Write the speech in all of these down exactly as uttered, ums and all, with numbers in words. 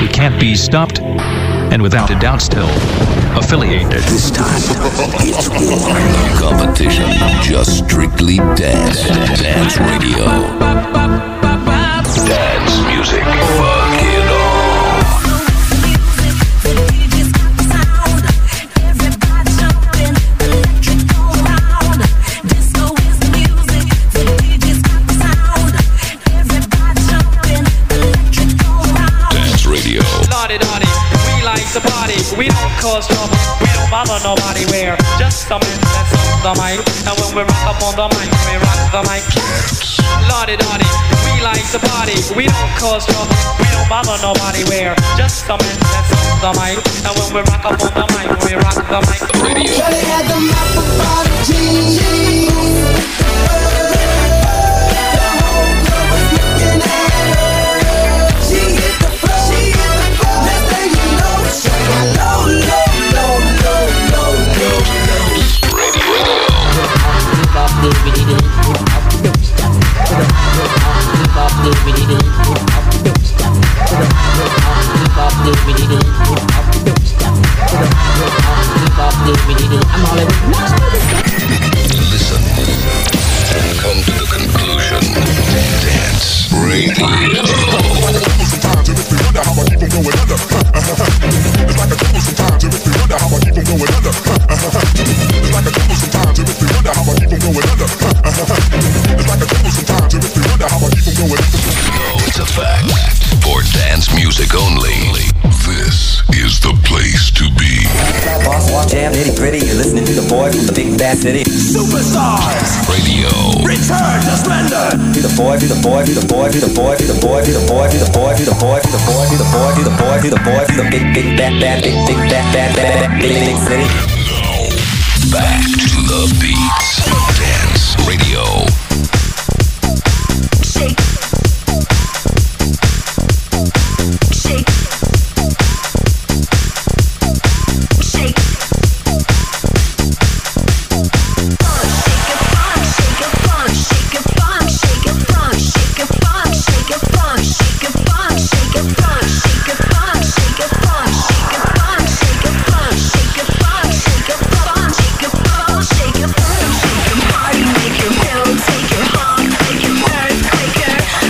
who can't be stopped, and without a doubt still affiliated. This time, it's war. No competition, just strictly dance. Dance radio. Dance music. Fuck it all. The party, we don't cause trouble, we don't bother nobody, we're just the men that's on the mic. And when we rock up on the mic, we rock the mic. Lordy Lordy, we like the party, we don't cause trouble, we don't bother nobody, we're just the men that's on the mic. And when we rock up on the mic, we rock the mic. Radio. They had the map about the G. Listen and come to the conclusion. Dance radio. Sometimes it makes me wonder how I keep from going under. It's like a devil sometimes it makes me wonder how I keep from going under. It's like a devil sometimes it makes me wonder how I keep from going under. It's like a devil sometimes it makes me wonder how I keep from going under. No, it's a fact. For dance music only, this is the place to be. Boss, walk, jam, nitty gritty. You're listening to the boy from the big bad city. Superstars Radio. Return to splendor. To the boy, to the boy, to the boy, to the boy, to the boy, to the boy, to the boy, to the boy, to the boy, to the boy, to the boy, to the boy, to the big, big, bad, bad, big, big, bad, bad, bad, big, big city. Now, back to the beats. Dance Radio. Shake. Shake. Shake. Shake it funk, shake it funk, shake it funk, shake it funk, shake it funk, shake it funk, shake it funk, shake it funk, shake it funk, shake it funk, shake it funk, shake it funk, shake it funk, shake it funk, shake it funk, shake it funk, shake it party, make your pill, take your home, make your earthquaker.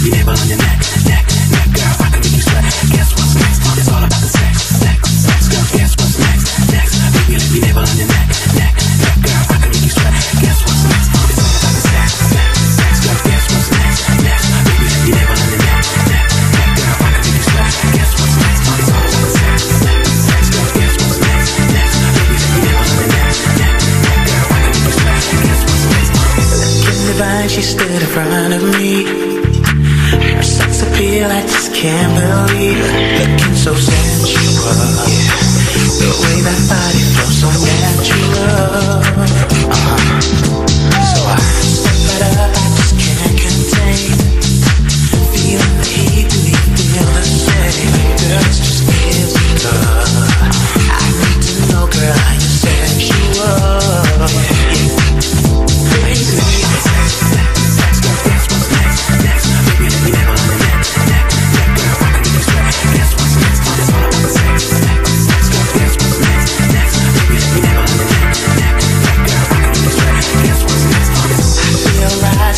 your nipple on your neck, neck, neck, girl, I can make you sweat. Guess what's next? It's all about the sex, sex, sex, girl. Guess what's next? Next, baby, leave your nipple on your neck, neck, neck, girl, I can make you sweat. Guess what's next? It's all about the sex, sex, sex, girl. Guess what's next? Next, baby, leave your nipple on your neck, neck, neck, girl, I can make you sweat. Guess what's next? It's all about the sex, sex, sex, girl. Guess what's next? Next, baby, leave your nipple on your neck, neck, neck, girl, I can make you sweat. Guess what's next? Looking divine, she stood in front of me. Her sex appeal, I just can't believe. Looking so sensual, yeah. The way that body feels so natural. Uh-huh. So I step right up, I just can't contain. Feeling the heat, do you feel the same? Girl, it's just physical. I need to know, girl, are you sexual? Yeah. Crazy. Feel right.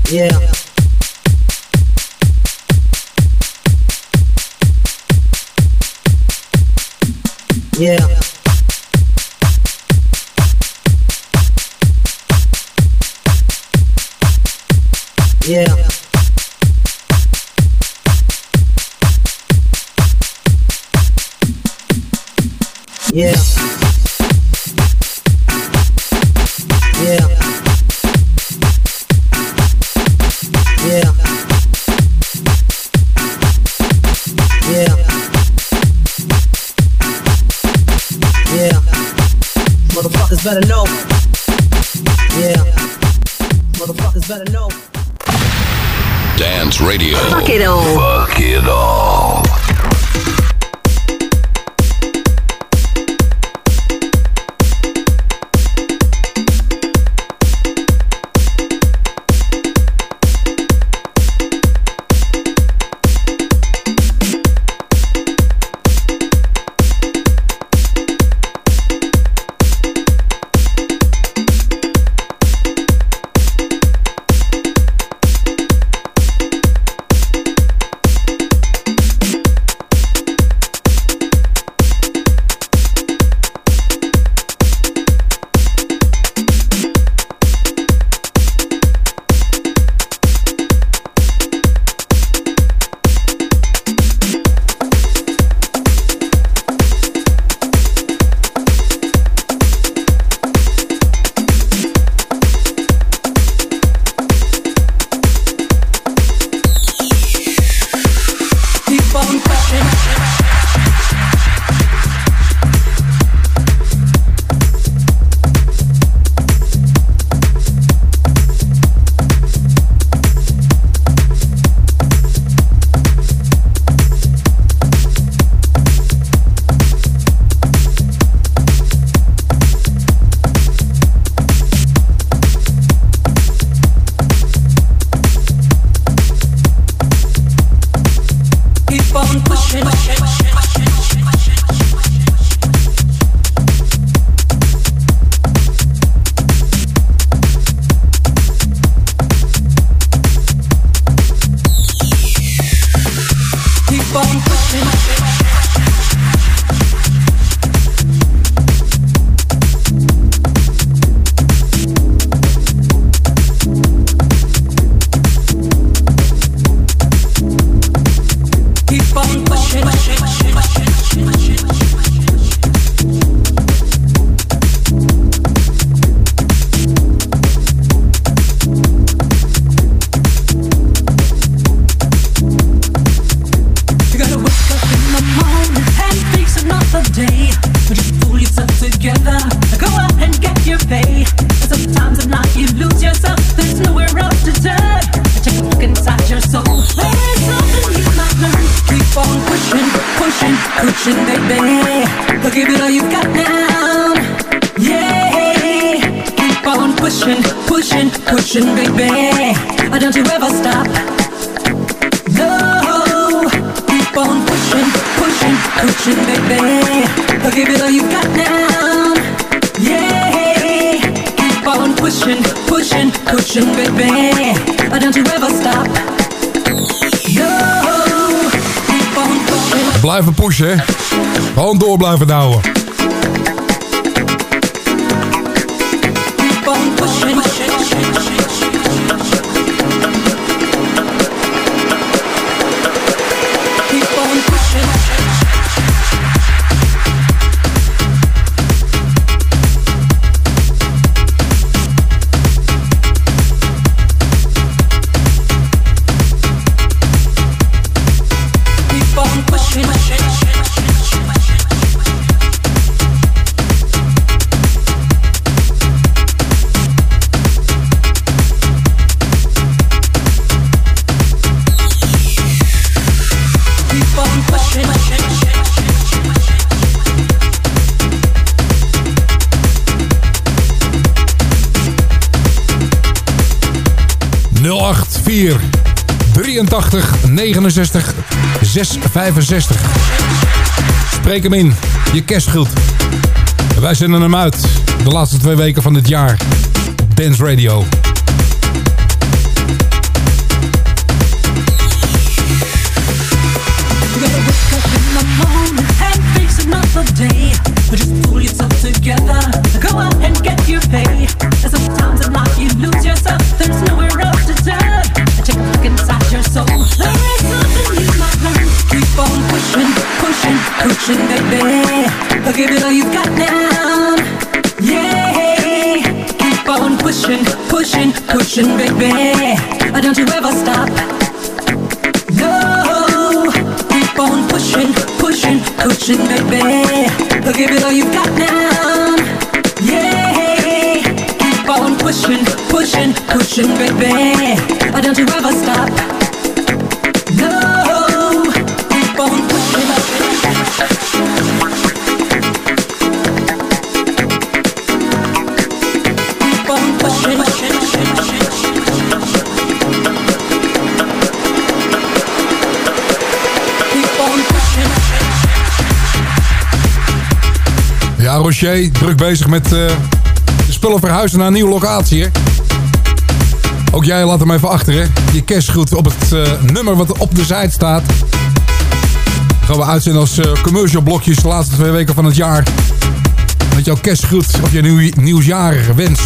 Yeah. Yeah. Yeah. Yeah. Yeah. Yeah. Yeah. Yeah. Motherfuckers better know. Yeah. Motherfuckers better know. Dance Radio. Fuck it all. Fuck it all. Blijven pushen. Gewoon door blijven douwen. nul acht vier drieëntachtig negenenzestig zes vijfenzestig. Spreek hem in, je kerstschuld. Wij zenden hem uit de laatste twee weken van dit jaar op Dance Radio. it all you've got now. Yeah, keep on pushing, pushing, pushing, baby. Don't you ever stop. No, keep on pushing, pushing, pushing, baby. Give it all you've got now. Yeah, keep on pushing, pushing, pushing, baby. Don't you ever stop. No, keep on pushing. Keep on pushing, pushing, pushing. Ja, Rocher, druk bezig met uh, de spullen verhuizen naar een nieuwe locatie, hè? Ook jij laat hem even achter, hè? Je kerstgroet op het uh, nummer wat op de site staat. Dat gaan we uitzenden als uh, commercial blokjes de laatste twee weken van het jaar. Met jouw kerstgroet of je nieuw, nieuwsjaar wens.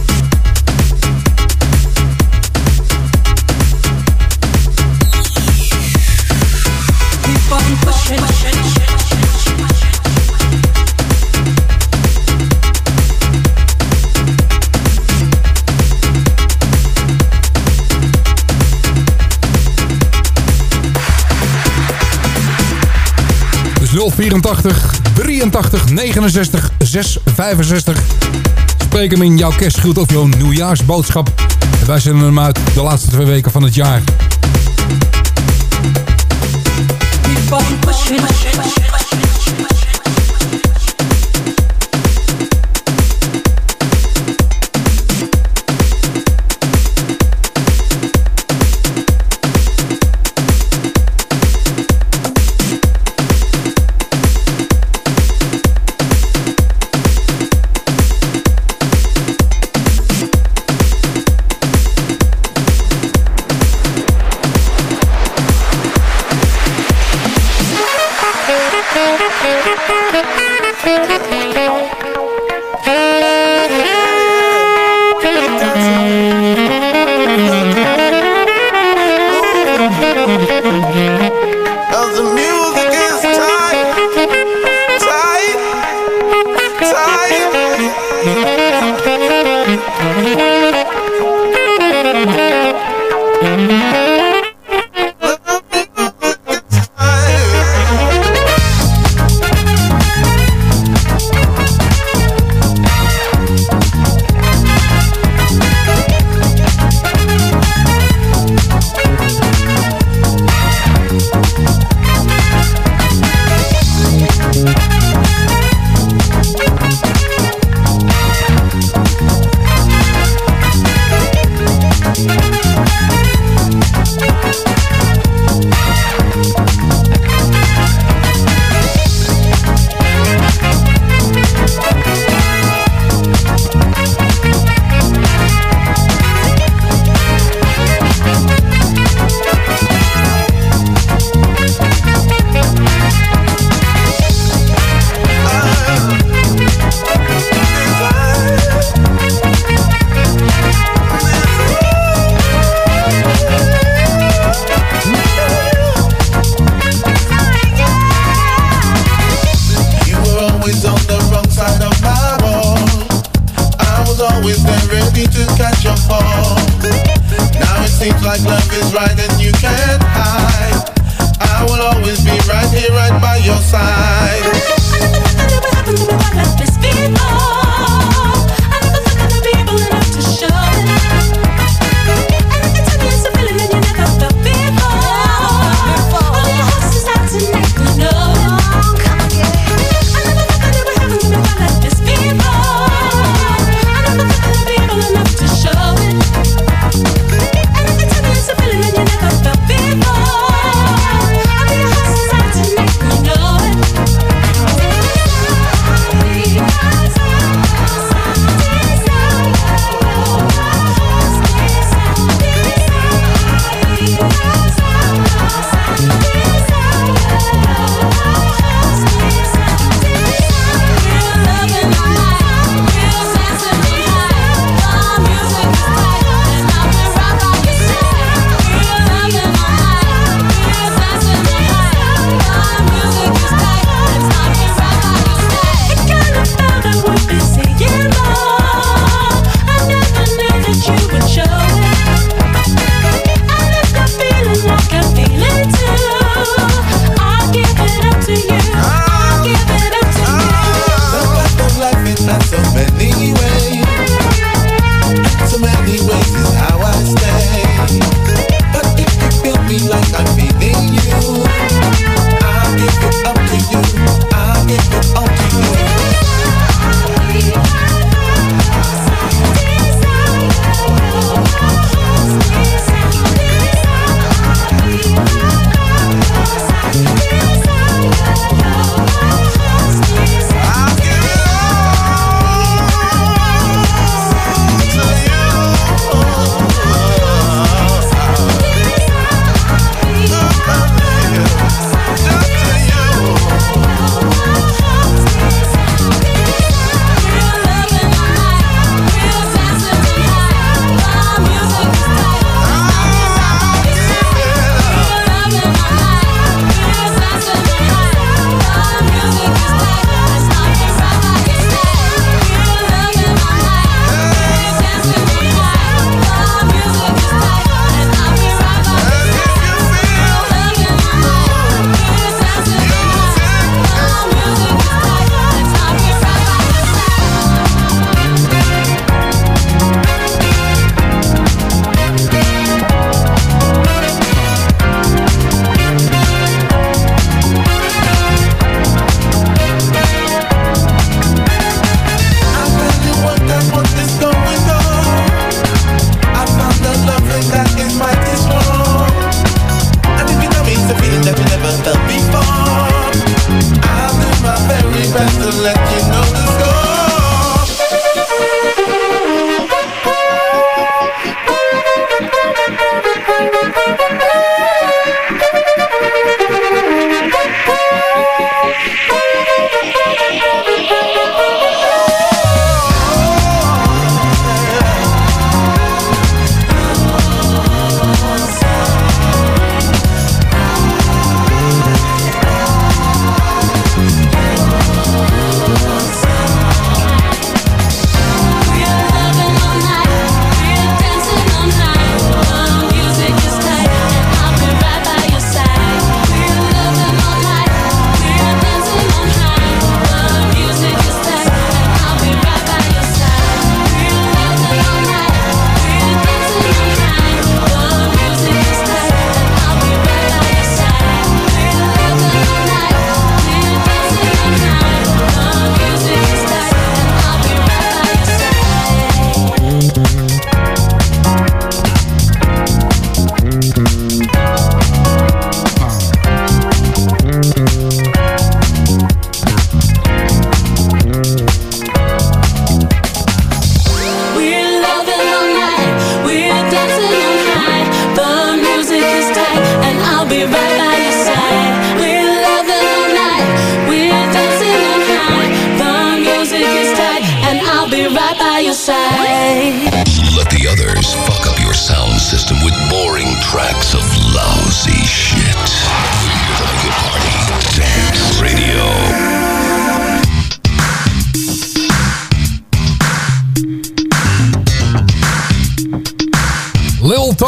Keep on pushing, pushing. nul vierentachtig, drieëntachtig, negenenzestig, zes vijfenzestig. Spreek hem in jouw kerstgroet of jouw nieuwjaarsboodschap. En wij zenden hem uit de laatste twee weken van het jaar. Keep on pushing, pushing, pushing. Tonight, you know it.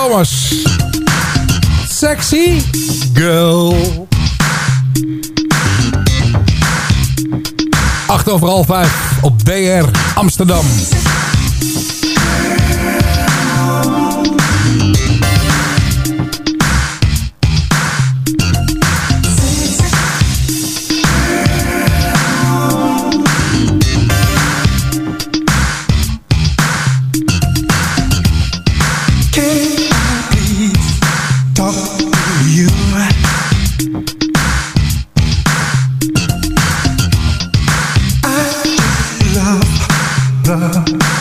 Thomas. Sexy girl. Acht over half vijf op D R Amsterdam. love.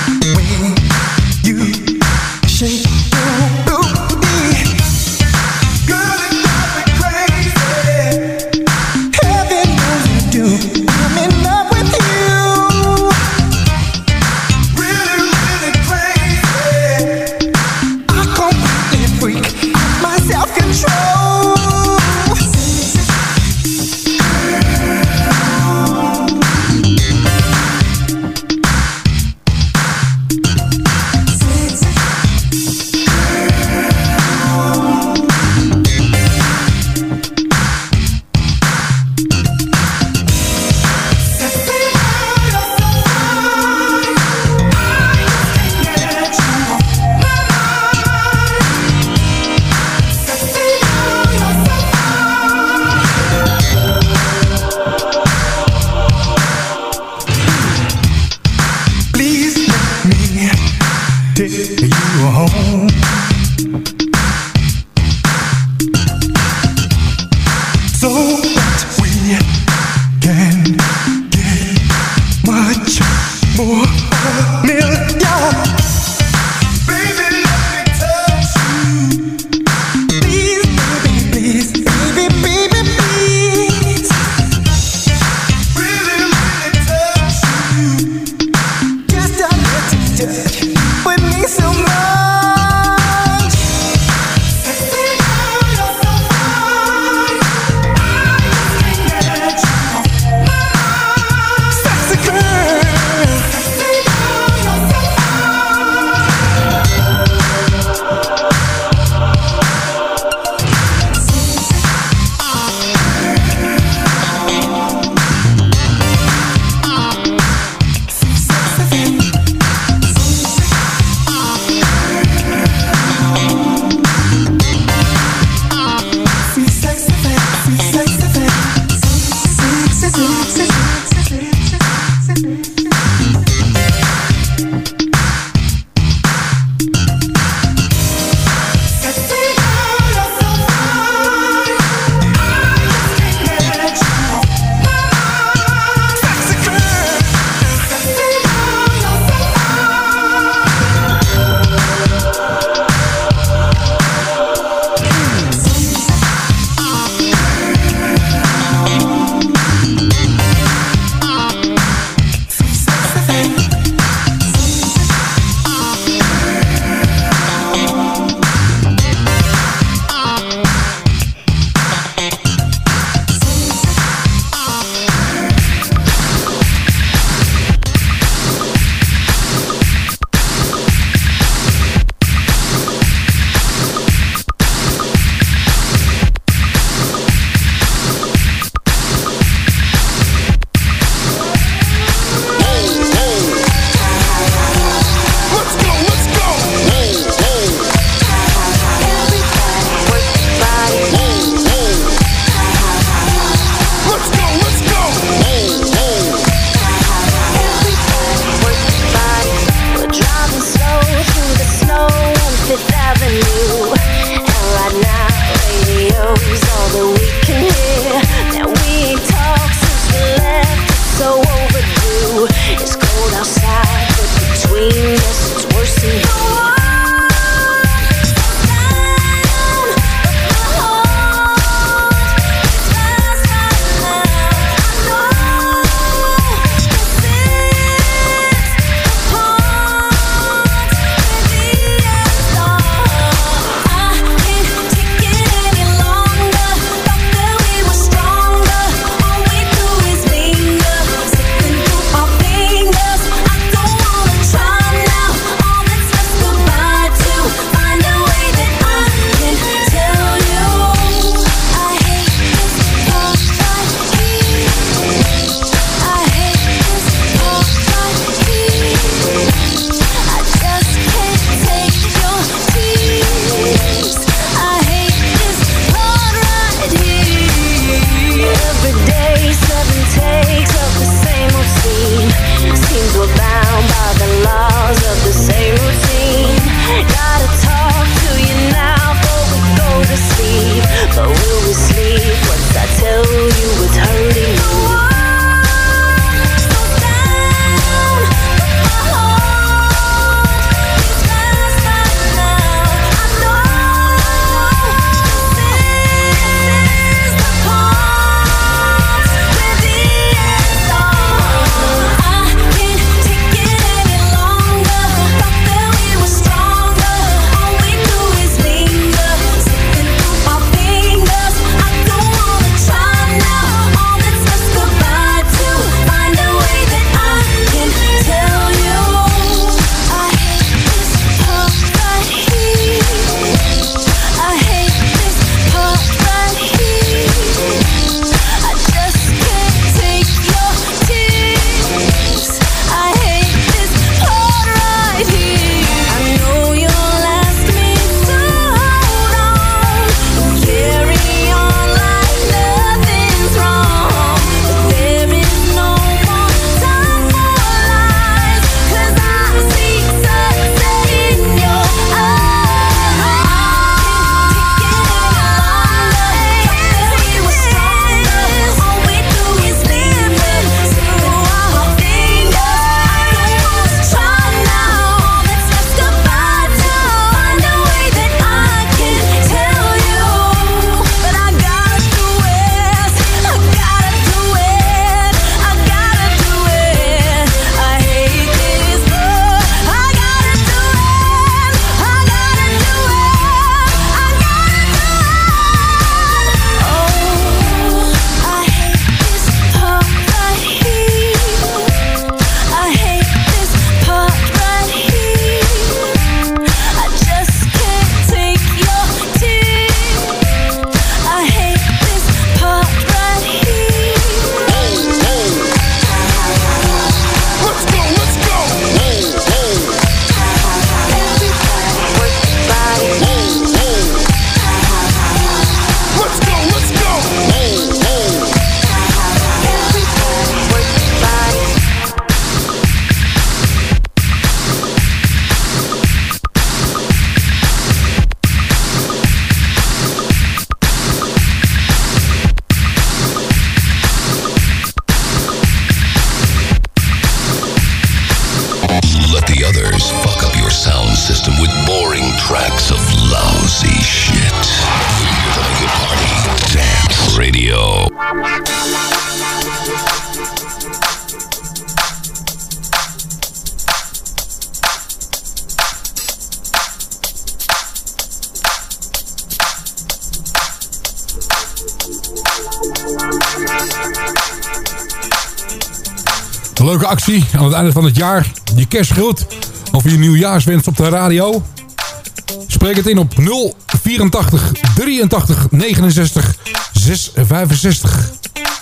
Een leuke actie aan het einde van het jaar. Je kerstgroet of je nieuwjaarswens op de radio. Spreek het in op nul vierentachtig drieëntachtig negenenzestig zes vijfenzestig.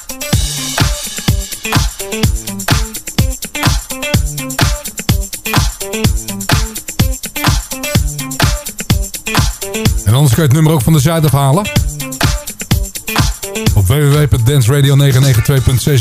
En anders kan je het nummer ook van de site afhalen. Op w w w punt dance radio negen negen twee punt c z.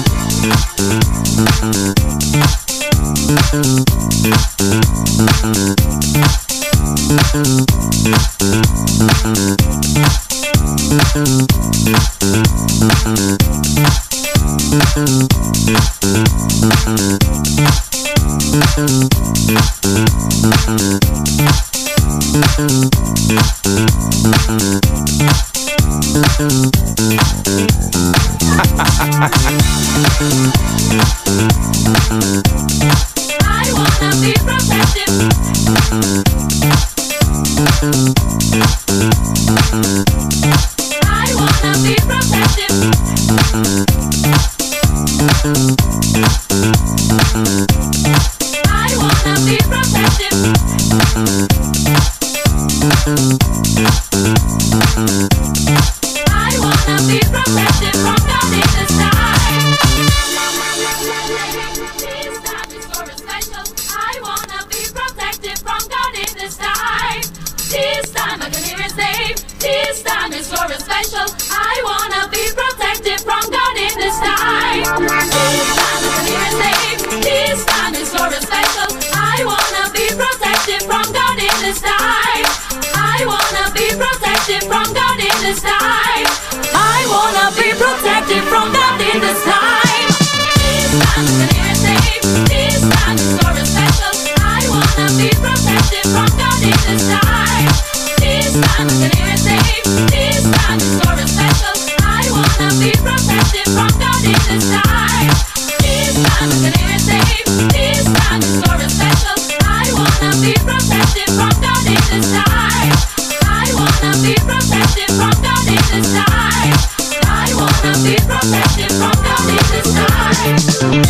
I wanna be protected. I wanna be protected. I wanna be protected. I wanna be protected from God in the sky. This time is for a special. I wanna be protected from God in the sky. This time I can hear it say. This time is for a special. I wanna be protected from God in the sky. This time I can hear it say. This time is for a special. I wanna be protected from God in the sky. I wanna be protected from God in the sky. I wanna be protected from God in the sky. This time I can hear it say. This time is for a special. I wanna be protected from God in the sky. This time I can hear it say. This time is for a special. I wanna be protected from God in the sky. This time I can hear it say. This time is for a special. I wanna be protected from God in the sky. I wanna be protected from God in the sky. I wanna be protected from God in the sky.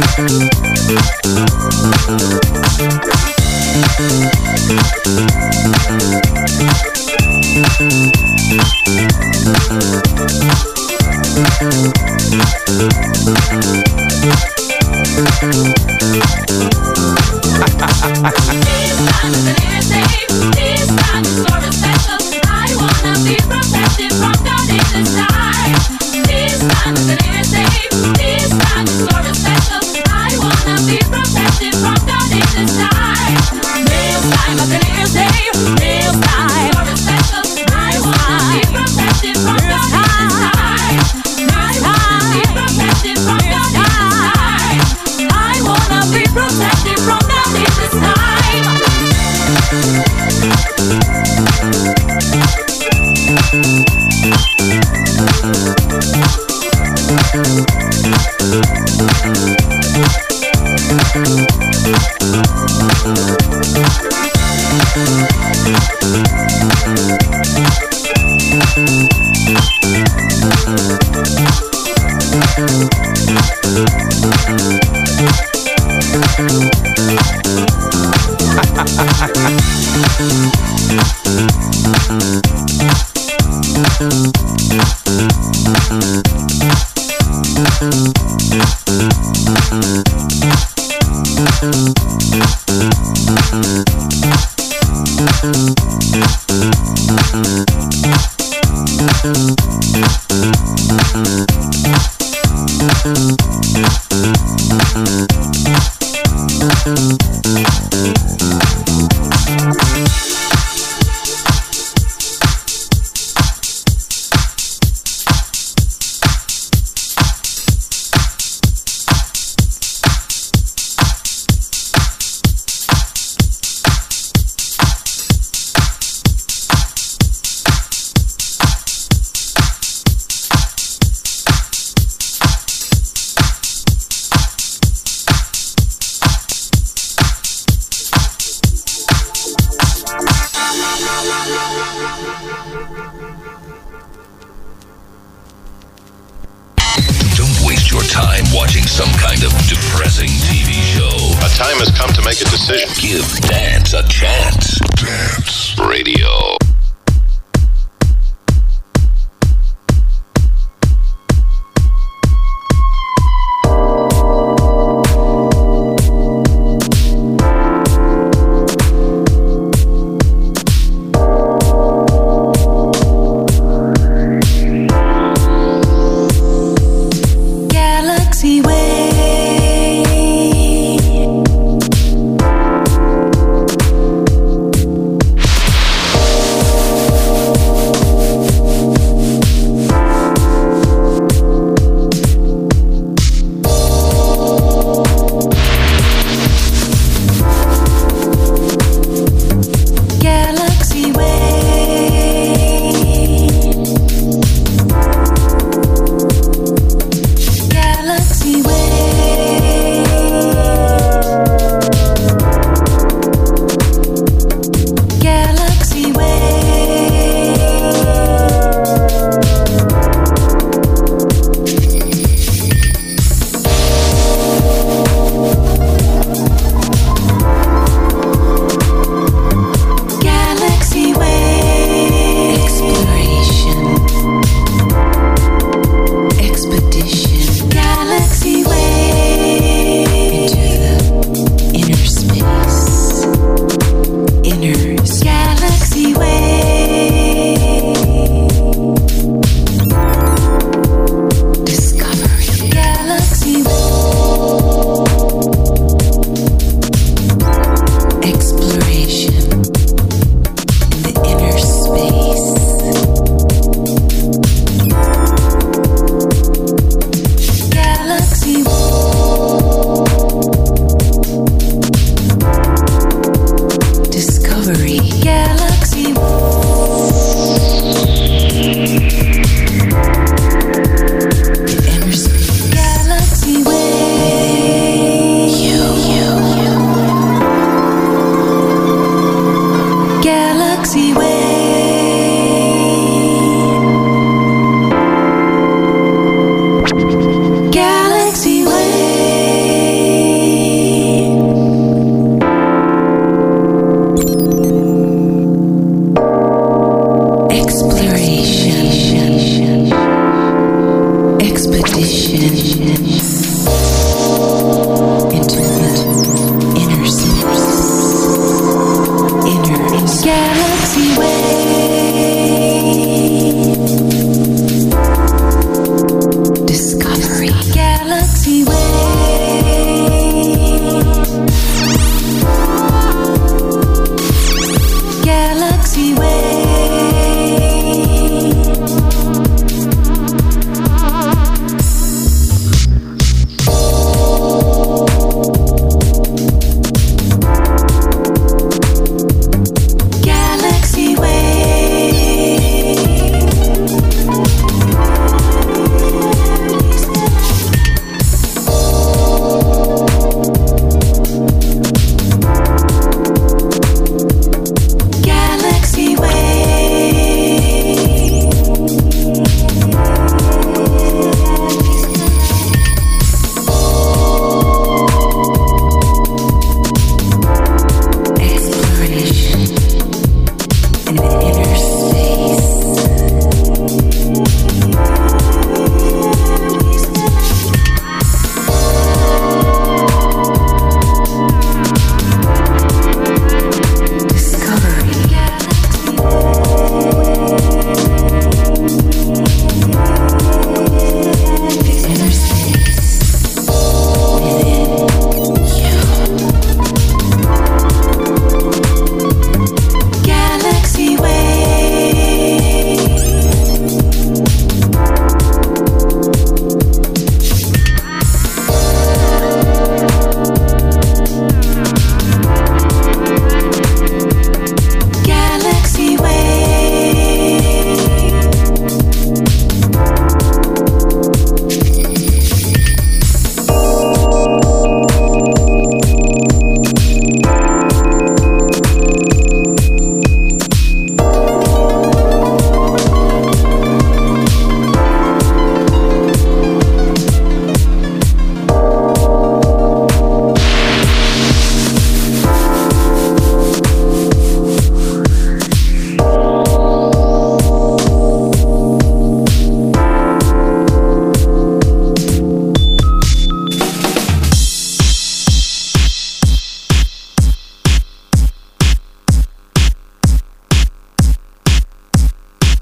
We'll be right back. Don't waste your time watching some kind of depressing T V show. A time has come to make a decision. Give dance a chance. Dance Radio.